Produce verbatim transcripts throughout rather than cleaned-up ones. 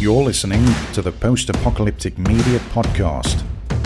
You're listening to the Post-Apocalyptic Media Podcast.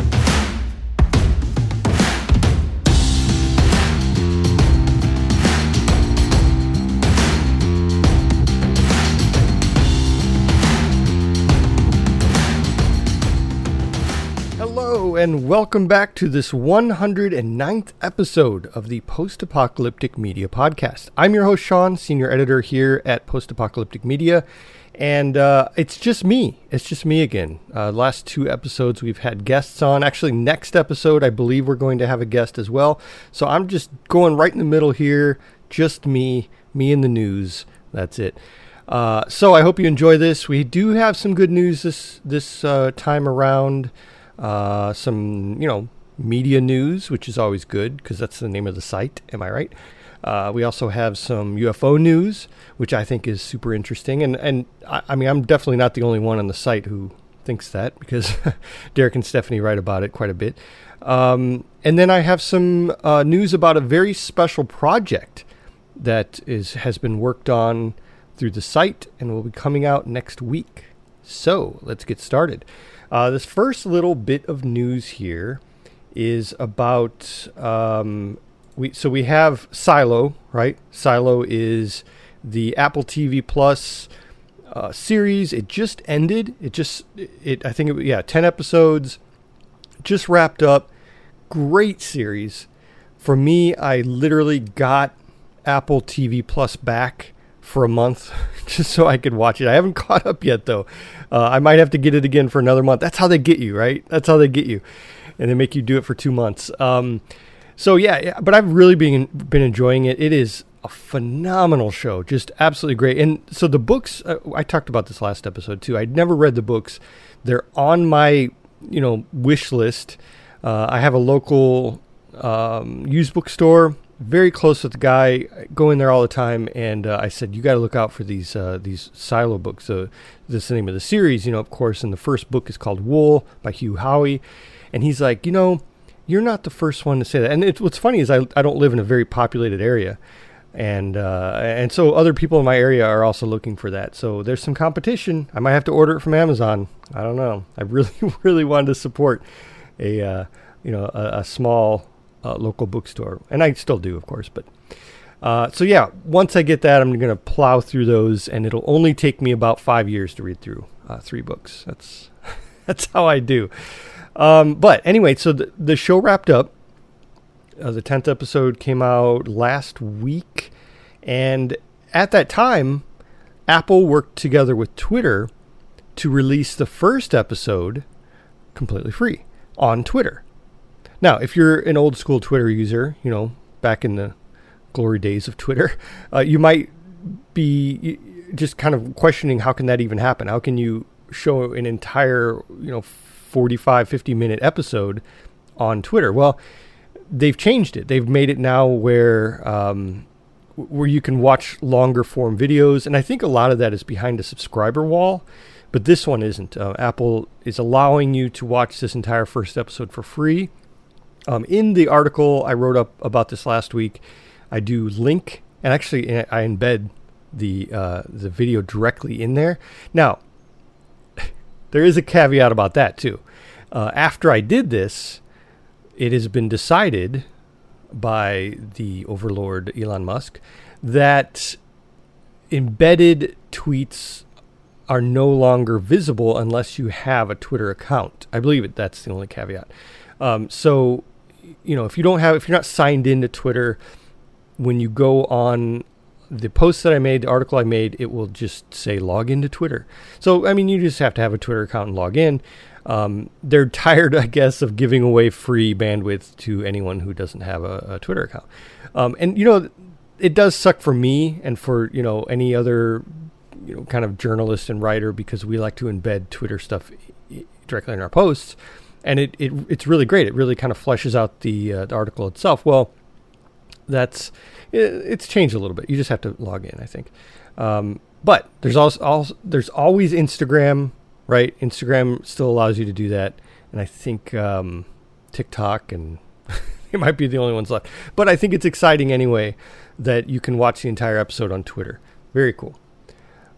Hello and welcome back to this one hundred ninth episode of the Post-Apocalyptic Media Podcast. I'm your host Sean, senior editor here at Post-Apocalyptic Media. And uh, it's just me. It's just me again. Uh, last two episodes we've had guests on. Actually, next episode I believe we're going to have a guest as well. So I'm just going right in the middle here. Just me. Me in the news. That's it. Uh, so I hope you enjoy this. We do have some good news this this uh, time around. Uh, some, you know, media news, which is always good because that's the name of the site. Am I right? Uh, we also have some U F O news, which I think is super interesting. And, and I, I mean, I'm definitely not the only one on the site who thinks that because Derek and Stephanie write about it quite a bit. Um, and then I have some uh, news about a very special project that is has been worked on through the site and will be coming out next week. So let's get started. Uh, this first little bit of news here is about... Um, We so we have Silo, right? Silo is the Apple T V Plus uh, series. It just ended. It just it I think it yeah ten episodes, just wrapped up. Great series. For me, I literally got Apple T V Plus back for a month just so I could watch it. I haven't caught up yet though. Uh, I might have to get it again for another month. That's how they get you, right? That's how they get you, and they make you do it for two months. Um, So yeah, yeah, but I've really been been enjoying it. It is a phenomenal show, just absolutely great. And so the books, uh, I talked about this last episode too. I'd never read the books. They're on my, you know, wish list. Uh, I have a local um, used bookstore, very close with the guy. I go in there all the time, and uh, I said, you got to look out for these uh, these Silo books. Uh, this is the name of the series, you know, of course. And the first book is called Wool by Hugh Howey, and he's like, you know, you're not the first one to say that. And it, what's funny is I, I don't live in a very populated area. And uh, and so other people in my area are also looking for that. So there's some competition. I might have to order it from Amazon. I don't know. I really, really wanted to support a, uh, you know, a, a small uh, local bookstore. And I still do, of course. But uh, so, yeah, once I get that, I'm going to plow through those. And it'll only take me about five years to read through uh, three books. That's that's how I do. Um, but anyway, so the, the show wrapped up. Uh, the tenth episode came out last week. And at that time, Apple worked together with Twitter to release the first episode completely free on Twitter. Now, if you're an old school Twitter user, you know, back in the glory days of Twitter, uh, you might be just kind of questioning how can that even happen? How can you show an entire, you know, forty-five, fifty minute episode on Twitter? Well, they've changed it. They've made it now where um, where you can watch longer form videos. And I think a lot of that is behind a subscriber wall, but this one isn't. Uh, Apple is allowing you to watch this entire first episode for free. Um, in the article I wrote up about this last week, I do link, and actually I embed the uh, the video directly in there. Now, there is a caveat about that, too. Uh, after I did this, it has been decided by the overlord Elon Musk that embedded tweets are no longer visible unless you have a Twitter account. I believe it. That's the only caveat. Um, so, you know, if you don't have, if you're not signed into Twitter, when you go on the post that I made, the article I made, it will just say log into Twitter. So, I mean, you just have to have a Twitter account and log in. Um, they're tired, I guess, of giving away free bandwidth to anyone who doesn't have a, a Twitter account. Um, and, you know, it does suck for me and for, you know, any other, you know, kind of journalist and writer because we like to embed Twitter stuff directly in our posts. And it, it it's really great. It really kind of fleshes out the, uh, the article itself. Well, that's... it's changed a little bit. You just have to log in, I think. Um, but there's also, also there's always Instagram, right? Instagram still allows you to do that, and I think um, TikTok and it might be the only ones left. But I think it's exciting anyway that you can watch the entire episode on Twitter. Very cool.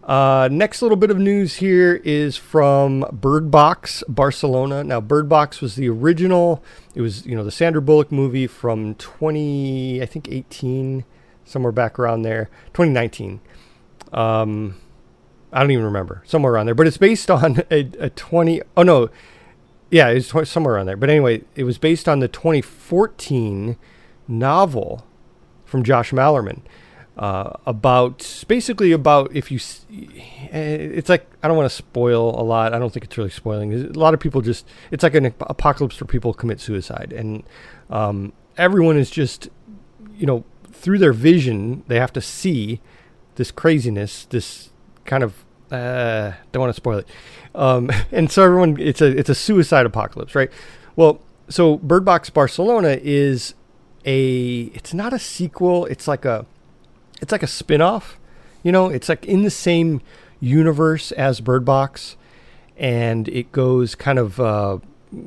Uh, next little bit of news here is from Bird Box Barcelona. Now, Bird Box was the original. It was, you know, the Sandra Bullock movie from twenty, I think eighteen, somewhere back around there, twenty nineteen. Um, I don't even remember, somewhere around there. But it's based on a, a twenty. Oh no, yeah, it's somewhere around there. But anyway, it was based on the twenty fourteen novel from Josh Malerman. Uh, about basically about if you, it's like, I don't want to spoil a lot. I don't think it's really spoiling. A lot of people just, it's like an apocalypse where people commit suicide, and um, everyone is just, you know, through their vision, they have to see this craziness, this kind of, uh, don't want to spoil it. Um, and so everyone, it's a, it's a suicide apocalypse, right? Well, so Bird Box Barcelona is a, it's not a sequel. It's like a, It's like a spin-off, you know, it's like in the same universe as Bird Box, and it goes kind of, uh,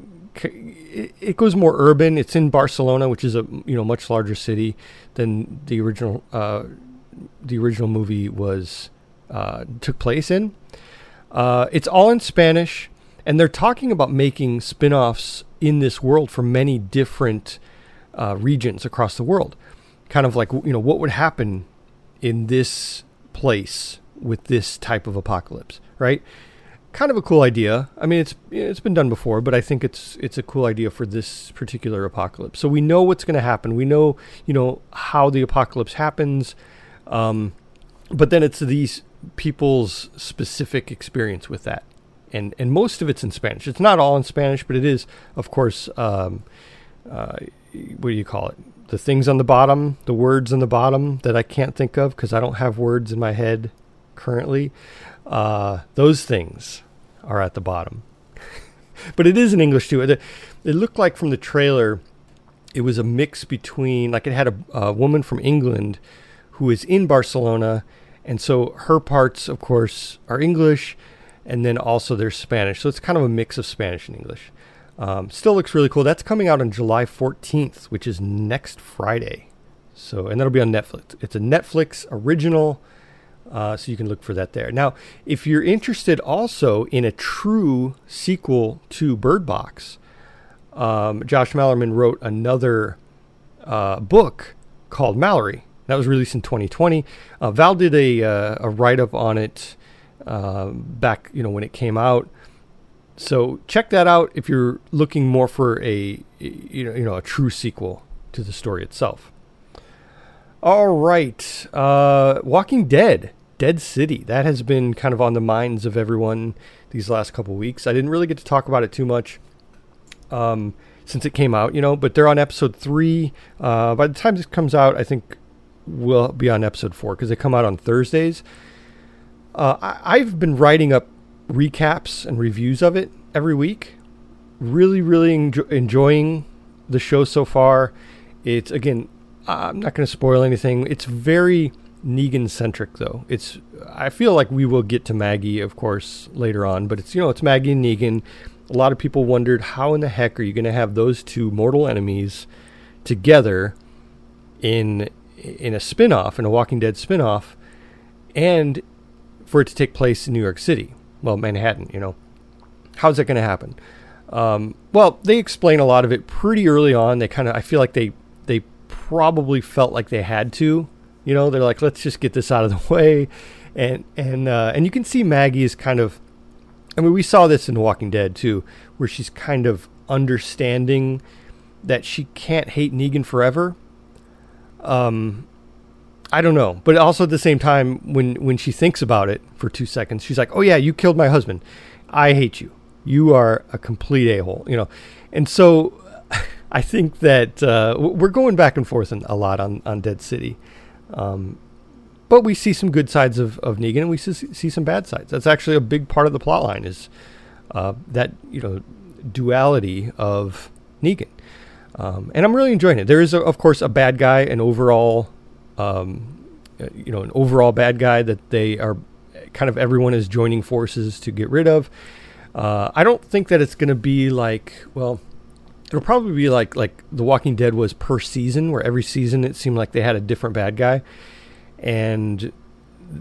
it goes more urban. It's in Barcelona, which is a, you know, much larger city than the original, uh, the original movie was, uh, took place in. Uh, it's all in Spanish, and they're talking about making spin-offs in this world for many different, uh, regions across the world. Kind of like, you know, what would happen in this place with this type of apocalypse, right? Kind of a cool idea. I mean, it's it's been done before, but I think it's it's a cool idea for this particular apocalypse. So we know what's going to happen. We know, you know, how the apocalypse happens, um, but then it's these people's specific experience with that, and and most of it's in Spanish. It's not all in Spanish, but it is, of course. Um, uh, what do you call it? The things on the bottom, the words on the bottom that I can't think of because I don't have words in my head currently. Uh, those things are at the bottom. But it is in English too. It, it looked like from the trailer, it was a mix between, like it had a, a woman from England who is in Barcelona. And so her parts, of course, are English. And then also there's Spanish. So it's kind of a mix of Spanish and English. Um, still looks really cool. That's coming out on July fourteenth, which is next Friday. So, and that'll be on Netflix. It's a Netflix original, uh, so you can look for that there. Now, if you're interested also in a true sequel to Bird Box, um, Josh Malerman wrote another uh, book called Mallory. That was released in twenty twenty. Uh, Val did a uh, a write-up on it uh, back, you know, when it came out. So check that out if you're looking more for a, you know, you know, a true sequel to the story itself. All right. Uh, Walking Dead, Dead City. That has been kind of on the minds of everyone these last couple weeks. I didn't really get to talk about it too much um, since it came out, you know, but they're on episode three. Uh, by the time this comes out, I think we'll be on episode four because they come out on Thursdays. Uh, I, I've been writing up recaps and reviews of it every week. Really, really enjo- enjoying the show so far. It's, again, I'm not going to spoil anything. It's very Negan centric though. It's, I feel like we will get to Maggie, of course, later on, but it's, you know, it's Maggie and Negan. A lot of people wondered, how in the heck are you going to have those two mortal enemies together in in a spin-off, in a Walking Dead spin-off, and for it to take place in New York City? Well, Manhattan, you know. How's that going to happen? Um, well, they explain a lot of it pretty early on. They kind of, I feel like they they probably felt like they had to. You know, they're like, let's just get this out of the way. And and uh, and you can see Maggie is kind of, I mean, we saw this in Walking Dead too, where she's kind of understanding that she can't hate Negan forever. Um, I don't know. But also at the same time, when, when she thinks about it for two seconds, she's like, oh yeah, you killed my husband. I hate you. You are a complete a-hole, you know? And so I think that, uh, we're going back and forth a lot on, on Dead City. Um, but we see some good sides of, of Negan, and we see, see some bad sides. That's actually a big part of the plot line is, uh, that, you know, duality of Negan. Um, and I'm really enjoying it. There is, a, of course, a bad guy, an overall, um, you know, an overall bad guy that they are kind of, everyone is joining forces to get rid of. Uh, I don't think that it's going to be like, well, it'll probably be like, like The Walking Dead was per season, where every season it seemed like they had a different bad guy. And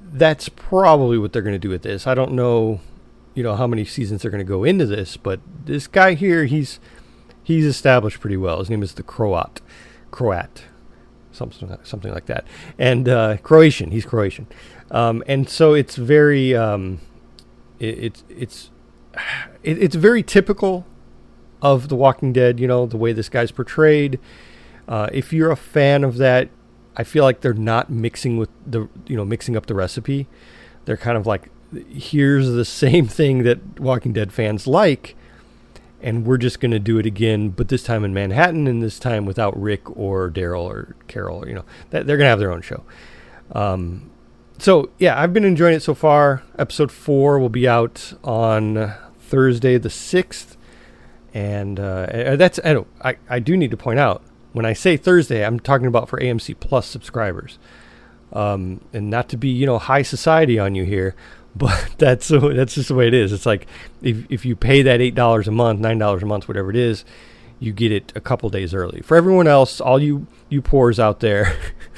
that's probably what they're going to do with this. I don't know, you know, how many seasons they're going to go into this, but this guy here, he's he's established pretty well. His name is the Croat, Croat, something something like that, and uh, Croatian. He's Croatian, um, and so it's very um, it, it's it's it, it's very typical of The Walking Dead. You know, the way this guy's portrayed. Uh, if you're a fan of that, I feel like they're not mixing with the, you know, mixing up the recipe. They're kind of like, here's the same thing that Walking Dead fans like, and we're just going to do it again, but this time in Manhattan, and this time without Rick or Daryl or Carol. Or, you know, that they're going to have their own show. Um, so yeah, I've been enjoying it so far. Episode four will be out on Thursday the sixth, and uh, that's I, don't, I I do need to point out. When I say Thursday, I'm talking about for A M C Plus subscribers, um, and not to be, you know, high society on you here, but that's that's just the way it is. It's like if if you pay that eight dollars a month, nine dollars a month, whatever it is, you get it a couple days early. For everyone else, all you you poors out there,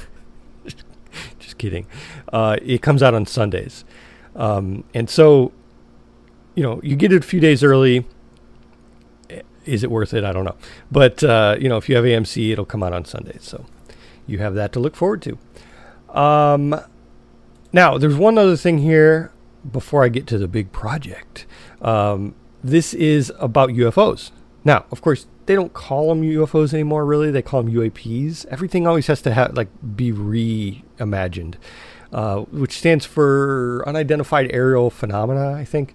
just kidding. Uh, it comes out on Sundays, um, and so you know you get it a few days early. Is it worth it? I don't know. But, uh, you know, if you have A M C, it'll come out on Sundays. So you have that to look forward to. Um, now, there's one other thing here before I get to the big project. Um, this is about U F Os. Now, of course, they don't call them U F Os anymore, really. They call them U A Ps. Everything always has to have, like, be reimagined, uh, which stands for Unidentified Aerial Phenomena, I think.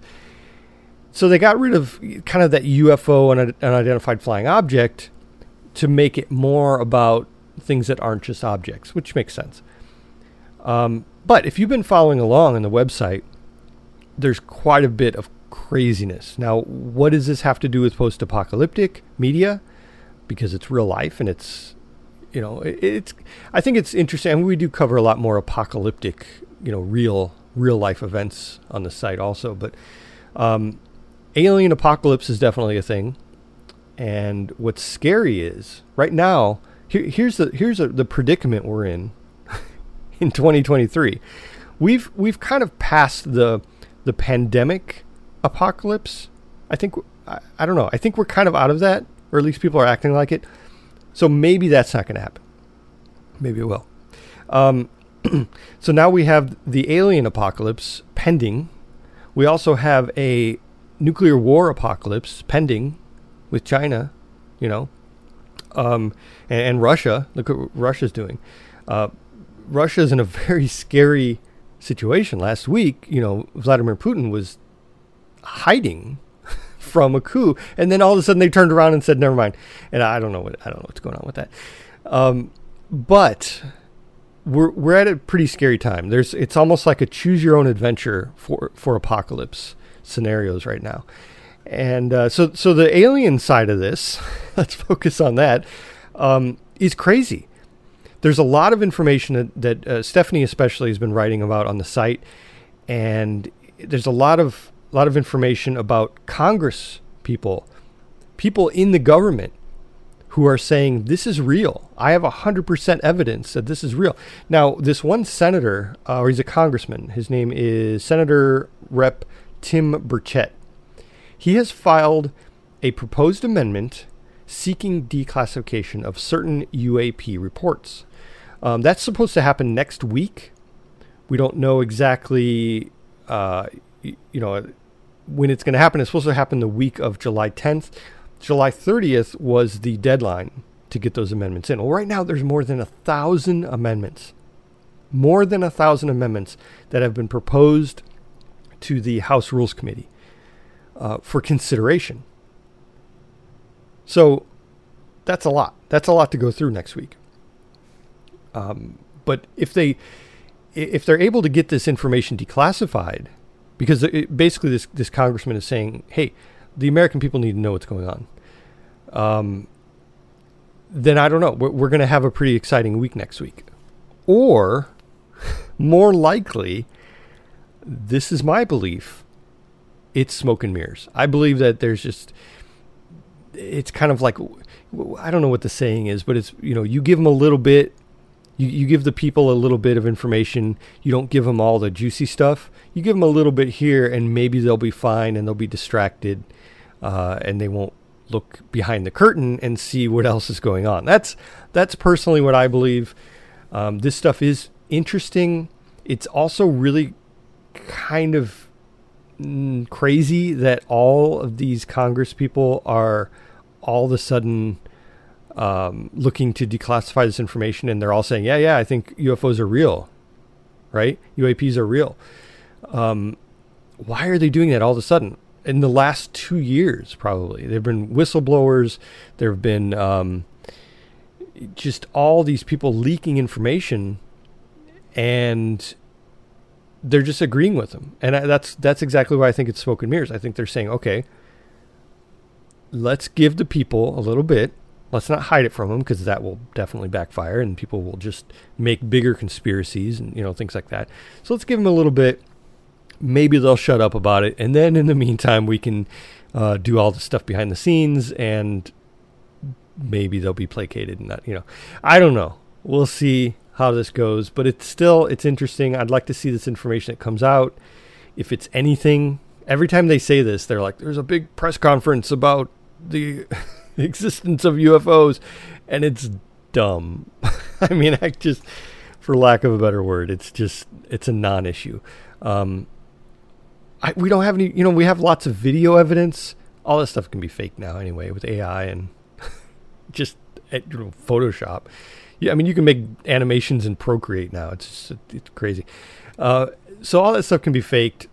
So they got rid of kind of that U F O, an unidentified flying object, to make it more about things that aren't just objects, which makes sense. Um, but if you've been following along on the website, there's quite a bit of craziness. Now, what does this have to do with post-apocalyptic media? Because it's real life, and it's, you know, it, it's. I think it's interesting. I mean, we do cover a lot more apocalyptic, you know, real real life events on the site also, but. Um, Alien apocalypse is definitely a thing, and what's scary is right now. Here, here's the here's a, the predicament we're in in twenty twenty-three. We've we've kind of passed the the pandemic apocalypse. I think I, I don't know. I think we're kind of out of that, or at least people are acting like it. So maybe that's not going to happen. Maybe it will. Um, so now we have the alien apocalypse pending. We also have a nuclear war apocalypse pending with China, you know, um, and, and Russia. Look what Russia's doing. Uh, Russia's in a very scary situation. Last week, you know, Vladimir Putin was hiding from a coup, and then all of a sudden they turned around and said, "Never mind." And I don't know what I don't know what's going on with that. Um, but we're we're at a pretty scary time. There's it's almost like a choose your own adventure for for apocalypse scenarios right now. And uh, so so the alien side of this, let's focus on that, um, is crazy. There's a lot of information that, that uh, Stephanie especially has been writing about on the site, and there's a lot of a lot of information about Congress people, people in the government who are saying this is real. I have one hundred percent evidence that this is real. Now, this one senator, uh, or he's a congressman, his name is Senator Rep Tim Burchett. He has filed a proposed amendment seeking declassification of certain U A P reports. Um, that's supposed to happen next week. We don't know exactly, uh, you, you know, when it's going to happen. It's supposed to happen the week of July tenth. July thirtieth was the deadline to get those amendments in. Well, right now there's more than a thousand amendments, more than a thousand amendments that have been proposed to the House Rules Committee uh, for consideration. So that's a lot. That's a lot to go through next week. Um, but if they, if they're able to get this information declassified, because it, basically this this congressman is saying, hey, the American people need to know what's going on. Um, then I don't know. We're, we're going to have a pretty exciting week next week. Or, more likely, this is my belief, it's smoke and mirrors. I believe that there's just, it's kind of like, I don't know what the saying is, but it's, you know, you give them a little bit You, you give the people a little bit of information. You don't give them all the juicy stuff. You give them a little bit here, and maybe they'll be fine, and they'll be distracted, uh, and they won't look behind the curtain and see what else is going on. That's that's personally what I believe. Um, this stuff is interesting. It's also really kind of mm, crazy that all of these Congress people are all of a sudden Um, looking to declassify this information, and they're all saying, yeah, yeah, I think U F Os are real, right? U A Ps are real. Um, why are they doing that all of a sudden? In the last two years, probably. There have been whistleblowers. There have been um, just all these people leaking information, and they're just agreeing with them. And I, that's that's exactly why I think it's smoke and mirrors. I think they're saying, okay, let's give the people a little bit. Let's not hide it from them, because that will definitely backfire, and people will just make bigger conspiracies and, you know, things like that. So let's give them a little bit. Maybe they'll shut up about it. And then in the meantime, we can uh, do all the stuff behind the scenes, and maybe they'll be placated and not, you know, I don't know. We'll see how this goes, but it's still, it's interesting. I'd like to see this information that comes out. If it's anything, every time they say this, they're like, there's a big press conference about the existence of U F Os, and it's dumb. I mean, I just, for lack of a better word, it's just, it's a non-issue. Um, I, we don't have any, you know, we have lots of video evidence. All this stuff can be fake now anyway with A I and just, you know, Photoshop. Yeah, I mean, you can make animations in Procreate now. It's just, it's crazy. Uh, so all that stuff can be faked.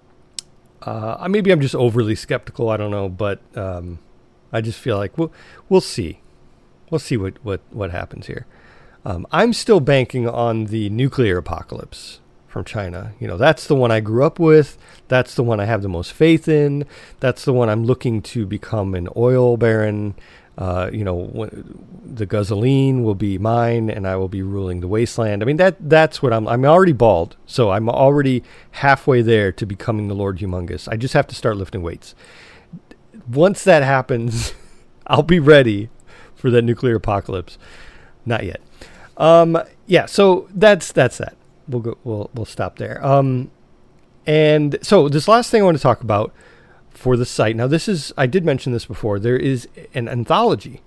Uh, maybe I'm just overly skeptical. I don't know, but um, I just feel like we'll we'll see, we'll see what what what happens here. Um, I'm still banking on the nuclear apocalypse from China. You know, that's the one I grew up with. That's the one I have the most faith in. That's the one I'm looking to become an oil baron. Uh, you know, w- the gasoline will be mine, and I will be ruling the wasteland. I mean, that that's what I'm. I'm already bald, so I'm already halfway there to becoming the Lord Humongous. I just have to start lifting weights. Once that happens, I'll be ready for that nuclear apocalypse. Not yet. Um, yeah, so that's that's that. We'll go. We'll we'll stop there. Um, and so this last thing I want to talk about for the site. Now, this is, I did mention this before. There is an anthology.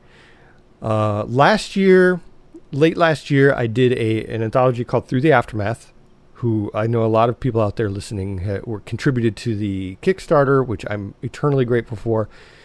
Uh, last year, late last year, I did a an anthology called Through the Aftermath, who I know a lot of people out there listening ha- were contributed to the Kickstarter, which I'm eternally grateful for.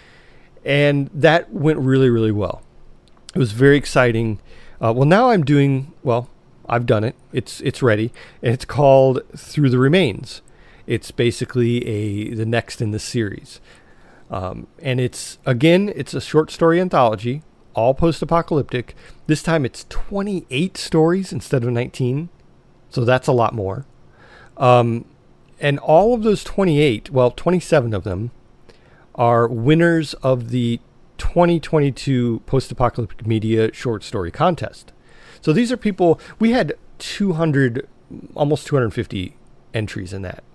And that went really, really well. It was very exciting. Uh, well, now I'm doing, well, I've done it. It's it's ready. And it's called Through the Remains. It's basically a the next in the series. Um, and it's, again, it's a short story anthology, all post-apocalyptic. This time it's twenty-eight stories instead of nineteen. So that's a lot more. Um, and all of those twenty-eight, well, twenty-seven of them are winners of the twenty twenty-two Post-Apocalyptic Media Short Story Contest. So these are people, we had two hundred, almost two hundred fifty entries in that.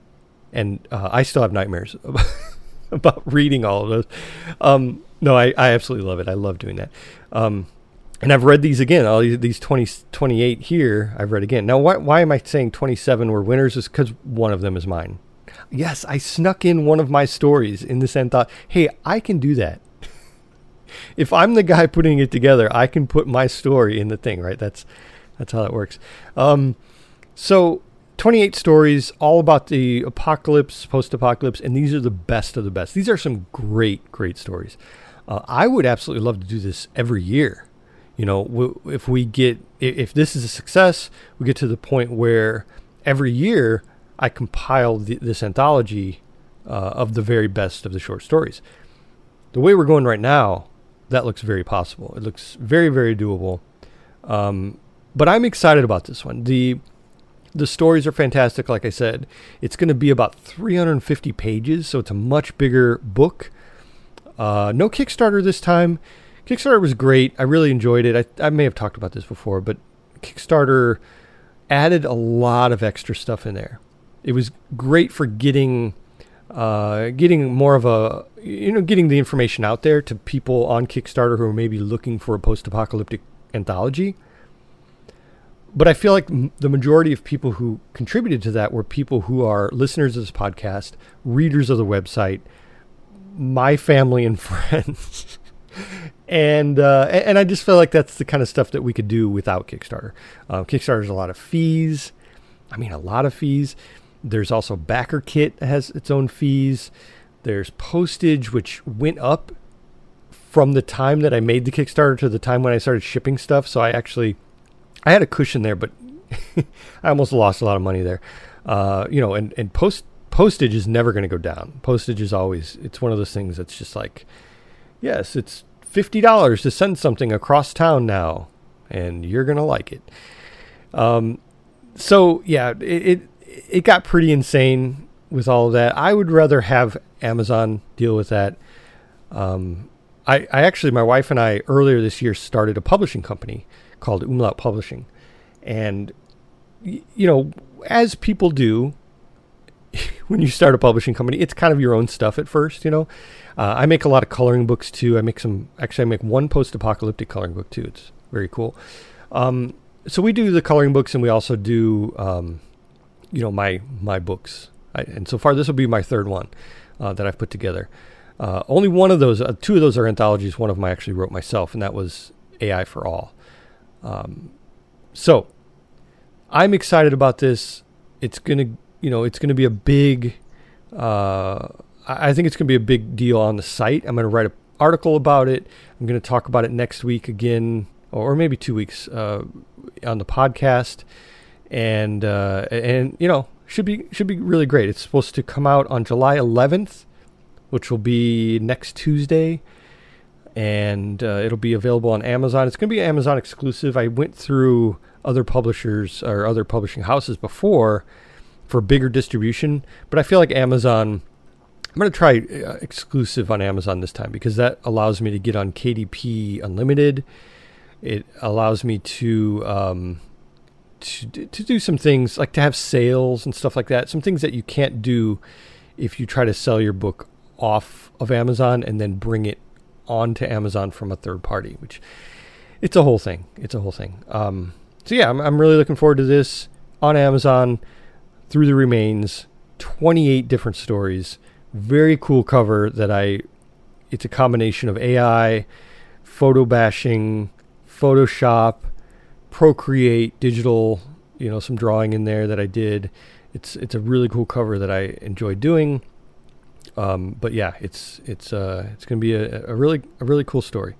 And uh, I still have nightmares about, about reading all of those. Um, no, I, I absolutely love it. I love doing that. Um, and I've read these again. All these, these twenty, twenty-eight here, I've read again. Now, why, why am I saying twenty-seven were winners? Is because one of them is mine. Yes, I snuck in one of my stories in this and thought, hey, I can do that. If I'm the guy putting it together, I can put my story in the thing, right? That's that's how that works. Um, so twenty-eight stories, all about the apocalypse, post-apocalypse, and these are the best of the best. These are some great, great stories. Uh, I would absolutely love to do this every year. You know, w- if we get, if this is a success, we get to the point where every year I compile the, this anthology uh, of the very best of the short stories. The way we're going right now, that looks very possible. It looks very, very doable. Um, but I'm excited about this one. The the stories are fantastic, like I said. It's going to be about three hundred fifty pages, so it's a much bigger book. Uh, no Kickstarter this time. Kickstarter was great. I really enjoyed it. I, I may have talked about this before, but Kickstarter added a lot of extra stuff in there. It was great for getting... Uh, getting more of a, you know, getting the information out there to people on Kickstarter who are maybe looking for a post-apocalyptic anthology. but I feel like m- the majority of people who contributed to that were people who are listeners of this podcast, readers of the website, my family and friends. and uh, and I just feel like that's the kind of stuff that we could do without Kickstarter. Uh, Kickstarter's a lot of fees. I mean, a lot of fees. There's also BackerKit that has its own fees. There's postage, which went up from the time that I made the Kickstarter to the time when I started shipping stuff. So I actually, I had a cushion there, but I almost lost a lot of money there. Uh, you know, and, and post postage is never going to go down. Postage is always, it's one of those things that's just like, yes, it's fifty dollars to send something across town now, and you're going to like it. Um, so yeah, it, it, it got pretty insane with all of that. I would rather have Amazon deal with that. Um, I, I actually, my wife and I earlier this year started a publishing company called Umlaut Publishing. And, y- you know, as people do, when you start a publishing company, it's kind of your own stuff at first, you know. Uh, I make a lot of coloring books too. I make some, actually I make one post-apocalyptic coloring book too. It's very cool. Um, so we do the coloring books, and we also do, um, you know, my, my books. I, and so far this will be my third one uh, that I've put together. Uh, only one of those, uh, two of those are anthologies. One of them I actually wrote myself, and that was A I for All. Um, so I'm excited about this. It's going to, you know, it's going to be a big, uh, I think it's going to be a big deal on the site. I'm going to write an article about it. I'm going to talk about it next week again, or maybe two weeks, uh, on the podcast. And, uh, and, you know, should be, should be really great. It's supposed to come out on July eleventh, which will be next Tuesday. And, uh, it'll be available on Amazon. It's going to be Amazon exclusive. I went through other publishers or other publishing houses before for bigger distribution, but I feel like Amazon, I'm going to try uh, exclusive on Amazon this time, because that allows me to get on K D P Unlimited. It allows me to, um, to, to do some things like to have sales and stuff like that. Some things that you can't do if you try to sell your book off of Amazon and then bring it onto Amazon from a third party, which it's a whole thing. It's a whole thing. Um, so yeah, I'm, I'm really looking forward to this on Amazon. Through the Remains, twenty-eight different stories. Very cool cover that I, it's a combination of A I, photo bashing, Photoshop, Procreate, digital, you know, some drawing in there that I did. It's it's a really cool cover that I enjoy doing. Um, but yeah, it's it's uh it's gonna be a, a really a really cool story.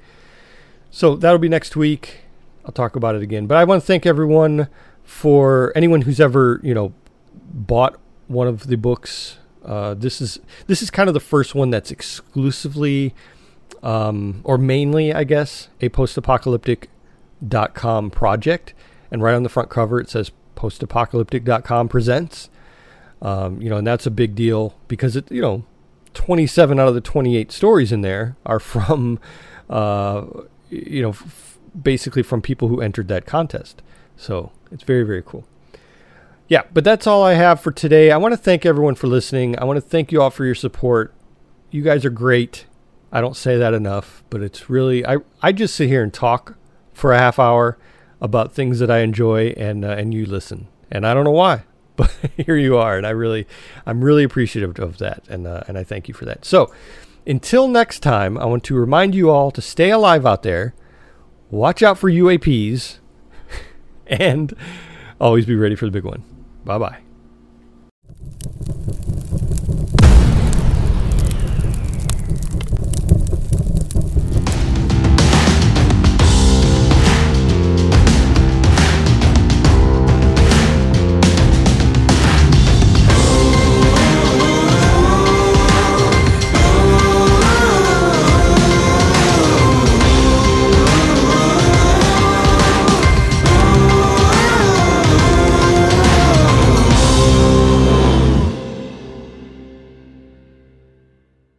So that'll be next week. I'll talk about it again. But I want to thank everyone for anyone who's ever, you know, bought one of the books. Uh, this is this is kind of the first one that's exclusively, um, or mainly, I guess, a post-apocalyptic dot com project. And right on the front cover, it says post apocalyptic dot com presents. Um, you know, and that's a big deal because it, you know, twenty-seven out of the twenty-eight stories in there are from, uh, you know, f- basically from people who entered that contest. So it's very, very cool. Yeah, but that's all I have for today. I want to thank everyone for listening. I want to thank you all for your support. You guys are great. I don't say that enough, but it's really, I, I just sit here and talk for a half hour about things that I enjoy, and uh, and you listen. And I don't know why, but here you are. And I really, I'm really appreciative of that. And, uh, and I thank you for that. So until next time, I want to remind you all to stay alive out there, watch out for U A Ps, and always be ready for the big one. Bye-bye.